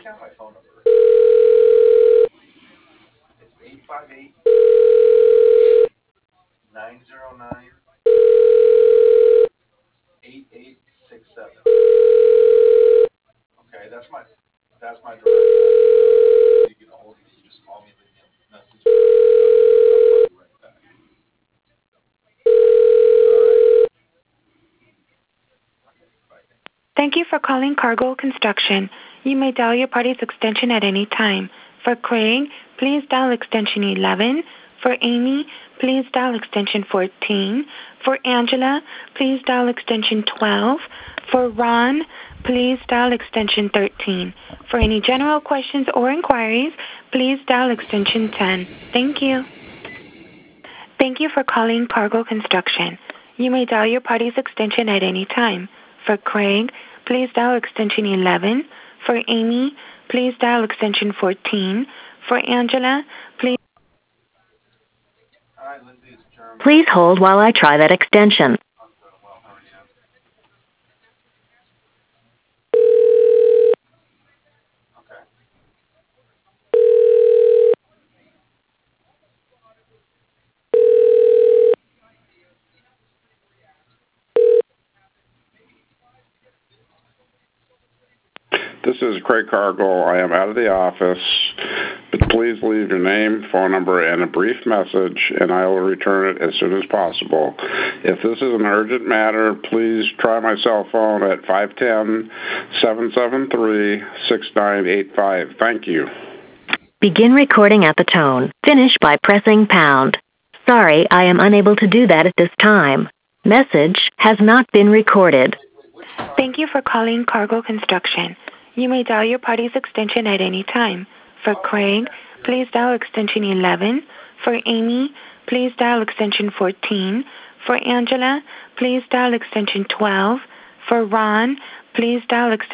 Thank you for calling Cargo Construction. You may dial your party's extension at any time. For Craig, please dial extension 11. For Amy, please dial extension 14. For Angela, please dial extension 12. For Ron, please dial extension 13. For any general questions or inquiries, please dial extension 10. Thank you. Thank you for calling Cargo Construction. You may dial your party's extension at any time. For Craig, please dial extension 11. For Amy, please dial extension 14. For Angela, please... Please hold while I try that extension. This is Craig Cargo. I am out of the office, but please leave your name, phone number, and a brief message, and I will return it as soon as possible. If this is an urgent matter, please try my cell phone at 510-773-6985. Thank you. Begin recording at the tone. Finish by pressing pound. Sorry, I am unable to do that at this time. Message has not been recorded. Thank you for calling Cargo Construction. You may dial your party's extension at any time. For Craig, please dial extension 11. For Amy, please dial extension 14. For Angela, please dial extension 12. For Ron, please dial extension